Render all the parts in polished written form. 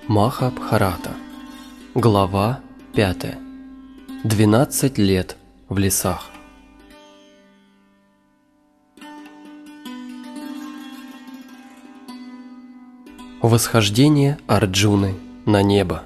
Махабхарата. Глава 5. 12 лет в лесах. Восхождение Арджуны на небо.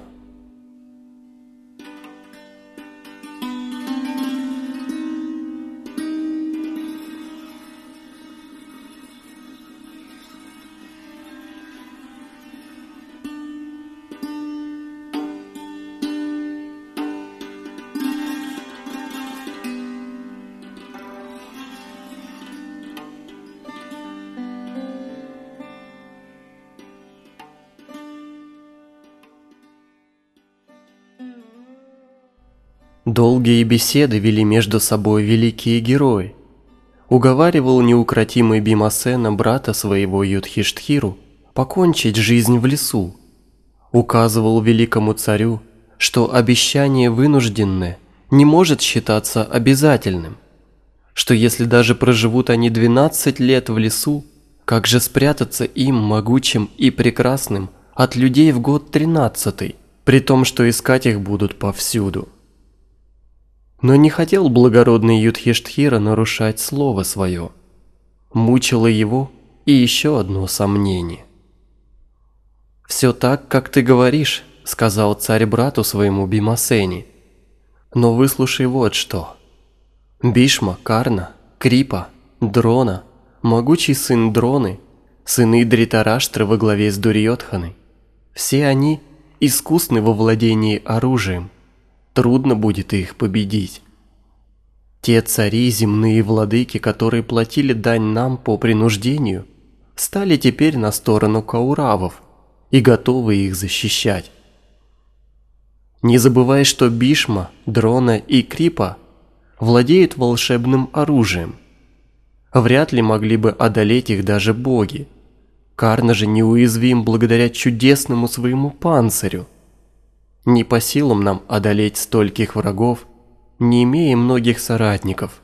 Долгие беседы вели между собой великие герои. Уговаривал неукротимый Бимасена брата своего Юдхиштхиру покончить жизнь в лесу. Указывал великому царю, что обещание вынужденное не может считаться обязательным, что если даже проживут они 12 лет в лесу, как же спрятаться им, могучим и прекрасным, от людей в год 13, при том, что искать их будут повсюду. Но не хотел благородный Юдхиштхира нарушать слово свое. Мучило его и еще одно сомнение. «Все так, как ты говоришь», — сказал царь брату своему Бимасене. «Но выслушай вот что. Бишма, Карна, Крипа, Дрона, могучий сын Дроны, сыны Дритараштры во главе с Дурьодханой, все они искусны во владении оружием. Трудно будет их победить. Те цари, земные владыки, которые платили дань нам по принуждению, стали теперь на сторону кауравов и готовы их защищать. Не забывай, что Бишма, Дрона и Крипа владеют волшебным оружием. Вряд ли могли бы одолеть их даже боги. Карна же неуязвим благодаря чудесному своему панцирю. Не по силам нам одолеть стольких врагов, не имея многих соратников».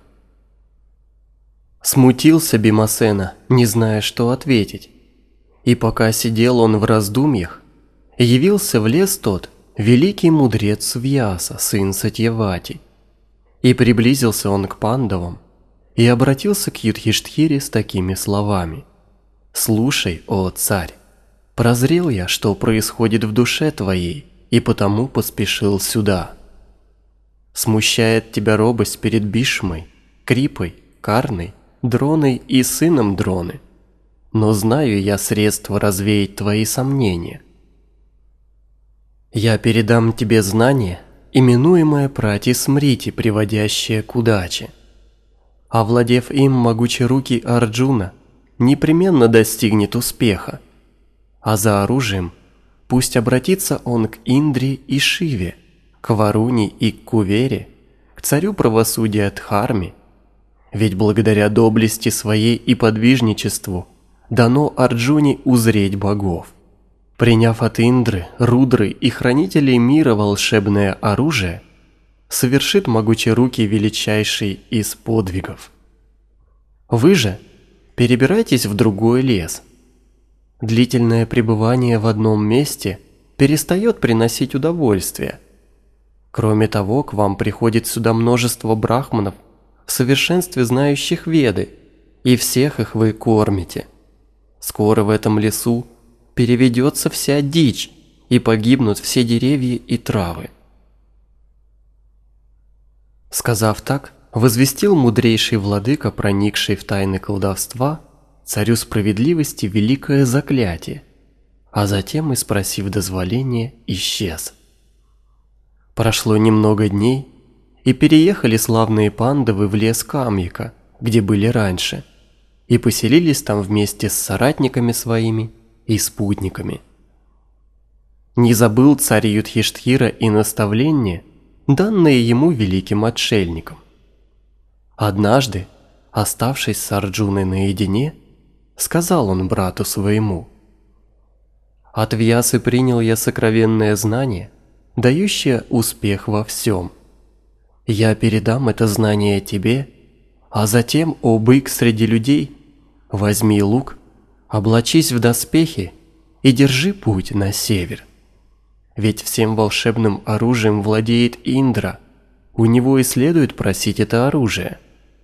Смутился Бимасена, не зная, что ответить. И пока сидел он в раздумьях, явился в лес тот великий мудрец Вьяса, сын Сатьявати. И приблизился он к пандавам и обратился к Юдхиштхире с такими словами: «Слушай, о царь, прозрел я, что происходит в душе твоей, и потому поспешил сюда. Смущает тебя робость перед Бишмой, Крипой, Карной, Дроной и сыном Дроны, но знаю я средства развеять твои сомнения. Я передам тебе знание, именуемое Прати-Смрити, приводящее к удаче. Овладев им, могучерукий Арджуна непременно достигнет успеха, а за оружием пусть обратится он к Индре и Шиве, к Варуне и к Кувере, к царю правосудия Дхарме, ведь благодаря доблести своей и подвижничеству дано Арджуне узреть богов. Приняв от Индры, Рудры и хранителей мира волшебное оружие, совершит могучерукий величайший из подвигов. Вы же перебирайтесь в другой лес. Длительное пребывание в одном месте перестает приносить удовольствие. Кроме того, к вам приходит сюда множество брахманов, в совершенстве знающих Веды, и всех их вы кормите. Скоро в этом лесу переведется вся дичь, и погибнут все деревья и травы». Сказав так, возвестил мудрейший владыка, проникший в тайны колдовства, царю справедливости великое заклятие, а затем, и спросив дозволения, исчез. Прошло немного дней, и переехали славные пандавы в лес Камьяка, где были раньше, и поселились там вместе с соратниками своими и спутниками. Не забыл царь Юдхиштхира и наставление, данное ему великим отшельником. Однажды, оставшись с Арджуной наедине, сказал он брату своему: «От Вьясы принял я сокровенное знание, дающее успех во всем. Я передам это знание тебе, а затем, о бык среди людей, возьми лук, облачись в доспехи и держи путь на север. Ведь всем волшебным оружием владеет Индра. У него и следует просить это оружие.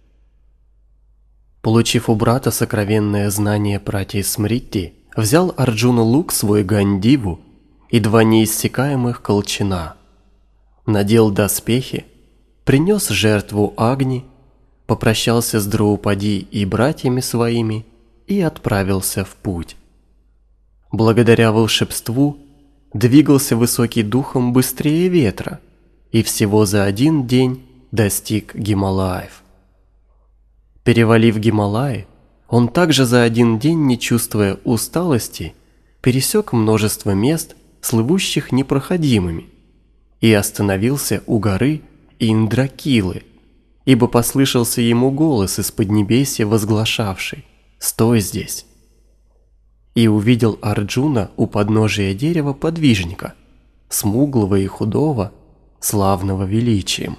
Получив у брата сокровенное знание пратьи Смрити, взял Арджуна лук свой Гандиву и 2 неиссякаемых колчана. Надел доспехи, принес жертву Агни, попрощался с Драупади и братьями своими и отправился в путь. Благодаря волшебству двигался высокий духом быстрее ветра и всего за 1 день достиг Гималаев. Перевалив Гималаи, он также за 1 день, не чувствуя усталости, пересек множество мест, слывущих непроходимыми, и остановился у горы Индракилы, ибо послышался ему голос из поднебесья, возглашавший: «Стой здесь!» И увидел Арджуна у подножия дерева подвижника, смуглого и худого, славного величием.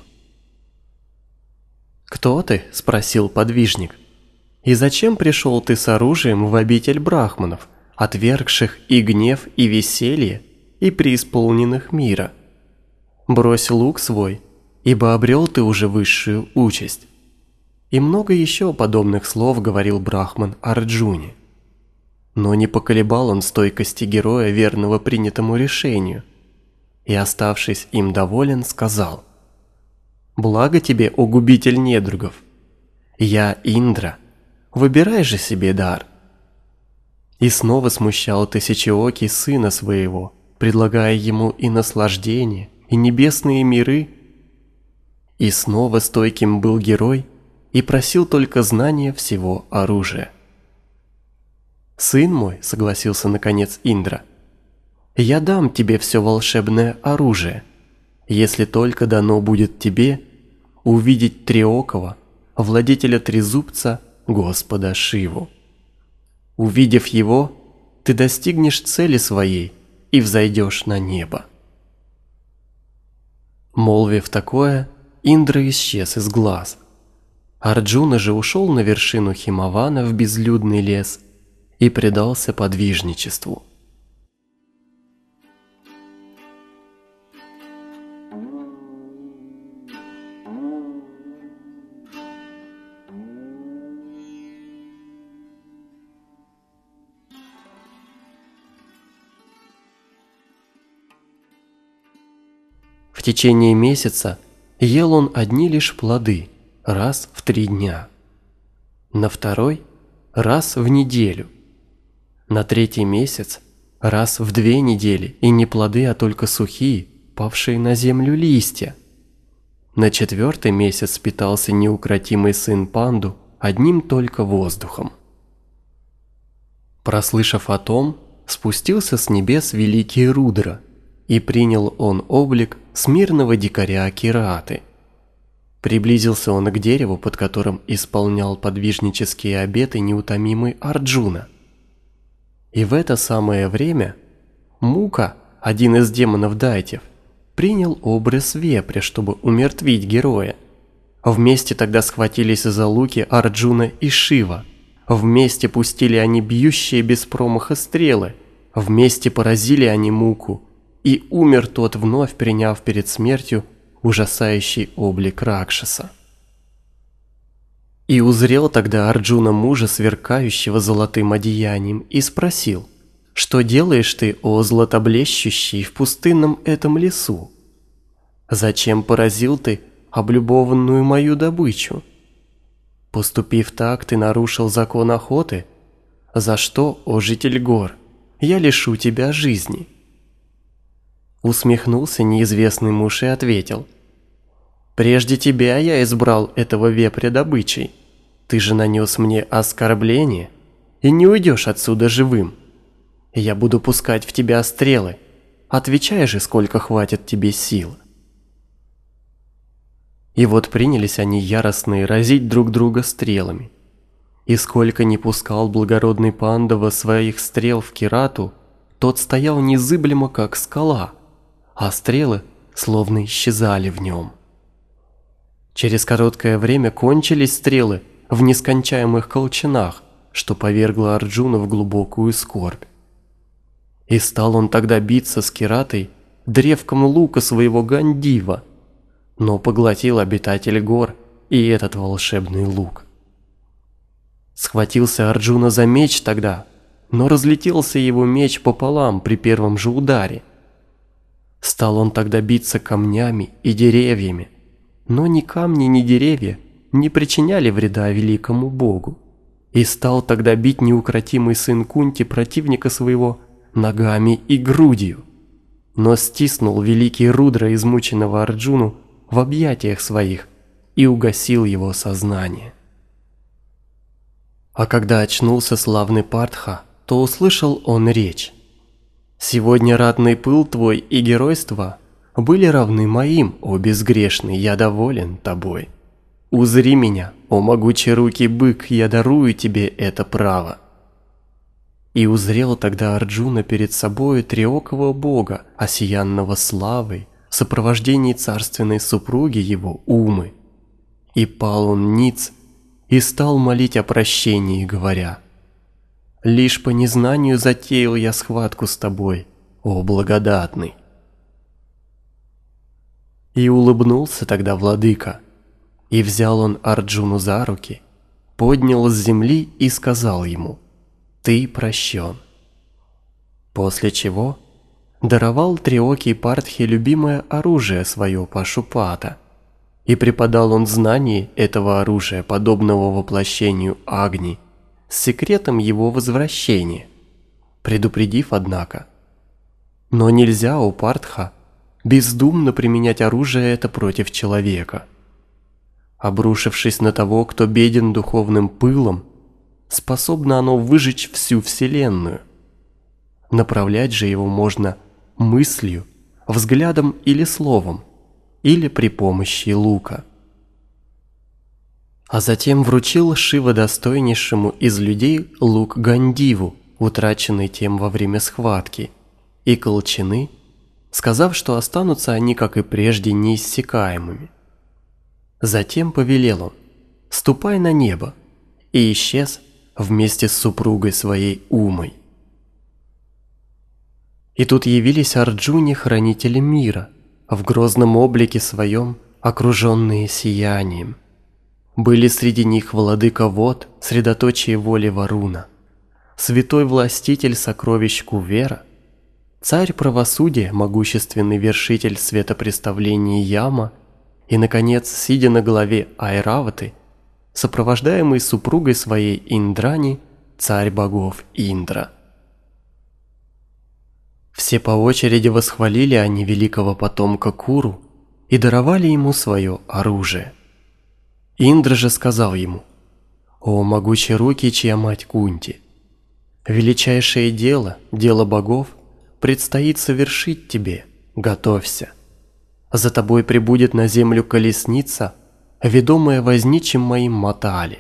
«Кто ты?» – спросил подвижник. «И зачем пришел ты с оружием в обитель брахманов, отвергших и гнев, и веселье, и преисполненных мира? Брось лук свой, ибо обрел ты уже высшую участь». И много еще подобных слов говорил брахман Арджуне. Но не поколебал он стойкости героя, верного принятому решению, и, оставшись им доволен, сказал: «Благо тебе, о губитель недругов! Я Индра, выбирай же себе дар». И снова смущал Тысячеокий сына своего, предлагая ему и наслаждение, и небесные миры. И снова стойким был герой и просил только знания всего оружия. «Сын мой», — согласился наконец Индра, — «я дам тебе все волшебное оружие, если только дано будет тебе увидеть Триокова, владетеля Трезубца, Господа Шиву. Увидев его, ты достигнешь цели своей и взойдешь на небо». Молвив такое, Индра исчез из глаз. Арджуна же ушел на вершину Химавана в безлюдный лес и предался подвижничеству. В течение месяца ел он одни лишь плоды раз в 3 дня, на второй – раз в неделю, на 3-й месяц – раз в 2 недели, и не плоды, а только сухие, павшие на землю листья. На 4-й месяц питался неукротимый сын Панду одним только воздухом. Прослышав о том, спустился с небес великий Рудра, и принял он облик смирного дикаря Кираты. Приблизился он к дереву, под которым исполнял подвижнические обеты неутомимый Арджуна. И в это самое время Мука, один из демонов Дайтев, принял образ вепря, чтобы умертвить героя. Вместе тогда схватились за луки Арджуна и Шива. Вместе пустили они бьющие без промаха стрелы. Вместе поразили они Муку, и умер тот, вновь приняв перед смертью ужасающий облик Ракшаса. И узрел тогда Арджуна мужа, сверкающего золотым одеянием, и спросил: «Что делаешь ты, о златоблещущий, в пустынном этом лесу? Зачем поразил ты облюбованную мою добычу? Поступив так, ты нарушил закон охоты, за что, о житель гор, я лишу тебя жизни». Усмехнулся неизвестный муж и ответил: «Прежде тебя я избрал этого вепря добычей. Ты же нанес мне оскорбление и не уйдешь отсюда живым. Я буду пускать в тебя стрелы. Отвечай же, сколько хватит тебе сил». И вот принялись они яростные разить друг друга стрелами. И сколько ни пускал благородный Пандава своих стрел в Кирату, тот стоял незыблемо, как скала, а стрелы словно исчезали в нем. Через короткое время кончились стрелы в нескончаемых колчанах, что повергло Арджуна в глубокую скорбь. И стал он тогда биться с Киратой древком лука своего Гандива, но поглотил обитатель гор и этот волшебный лук. Схватился Арджуна за меч тогда, но разлетелся его меч пополам при первом же ударе. Стал он тогда биться камнями и деревьями, но ни камни, ни деревья не причиняли вреда великому богу. И стал тогда бить неукротимый сын Кунти противника своего ногами и грудью, но стиснул великий Рудра измученного Арджуну в объятиях своих и угасил его сознание. А когда очнулся славный Партха, то услышал он речь: «Сегодня ратный пыл твой и геройство были равны моим, о безгрешный, я доволен тобой. Узри меня, о могучерукий бык, я дарую тебе это право». И узрел тогда Арджуна перед собою триокого бога, осиянного славой, в сопровождении царственной супруги его Умы. И пал он ниц, и стал молить о прощении, говоря: «Лишь по незнанию затеял я схватку с тобой, о благодатный». И улыбнулся тогда владыка, и взял он Арджуну за руки, поднял с земли и сказал ему: «Ты прощен». После чего даровал триокий Партхе любимое оружие свое Пашупата, и преподал он знание этого оружия, подобного воплощению Агни, с секретом его возвращения, предупредив, однако: «Но нельзя, о Партха, бездумно применять оружие это против человека. Обрушившись на того, кто беден духовным пылом, способно оно выжечь всю вселенную. Направлять же его можно мыслью, взглядом или словом, или при помощи лука». А затем вручил Шива достойнейшему из людей лук Гандиву, утраченный тем во время схватки, и колчаны, сказав, что останутся они, как и прежде, неиссякаемыми. Затем повелел он: «Ступай на небо», и исчез вместе с супругой своей Умой. И тут явились Арджуне хранители мира, в грозном облике своем, окруженные сиянием. Были среди них владыка вод, средоточие воли Варуна, святой властитель сокровищ Кувера, царь правосудия, могущественный вершитель светопреставлений Яма, и, наконец, сидя на голове Айраваты, сопровождаемый супругой своей Индрани, царь богов Индра. Все по очереди восхвалили они великого потомка Куру и даровали ему свое оружие. Индра же сказал ему: «О могучерукий, чья мать Кунти, величайшее дело, дело богов, предстоит совершить тебе, готовься. За тобой прибудет на землю колесница, ведомая возничим моим Матали».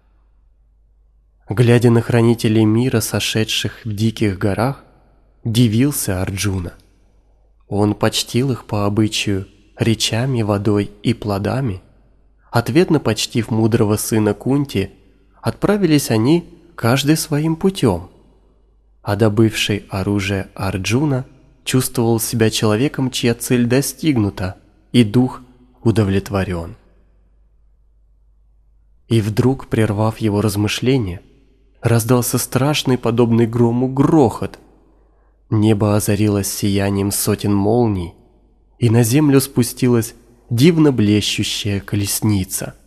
Глядя на хранителей мира, сошедших в диких горах, дивился Арджуна. Он почтил их по обычаю речами, водой и плодами. Ответно почтив мудрого сына Кунти, отправились они каждый своим путем. А добывший оружие Арджуна чувствовал себя человеком, чья цель достигнута, и дух удовлетворен. И вдруг, прервав его размышления, раздался страшный, подобный грому, грохот. Небо озарилось сиянием сотен молний, и на землю спустилась дивно блещущая колесница.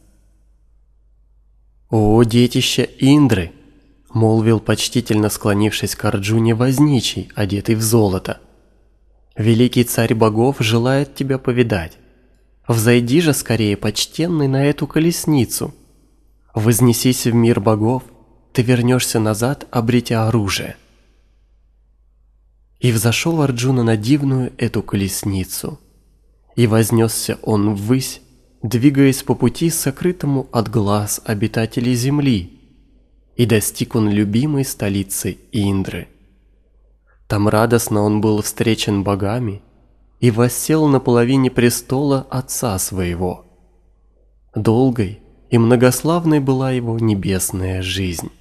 «О, детище Индры!» — молвил, почтительно склонившись к Арджуне, возничий, одетый в золото. «Великий царь богов желает тебя повидать. Взойди же скорее, почтенный, на эту колесницу. Вознесись в мир богов, ты вернешься назад, обретя оружие». И взошел Арджуна на дивную эту колесницу, и вознесся он ввысь, двигаясь по пути, сокрытому от глаз обитателей земли, и достиг он любимой столицы Индры. Там радостно он был встречен богами и воссел на половине престола отца своего. Долгой и многославной была его небесная жизнь.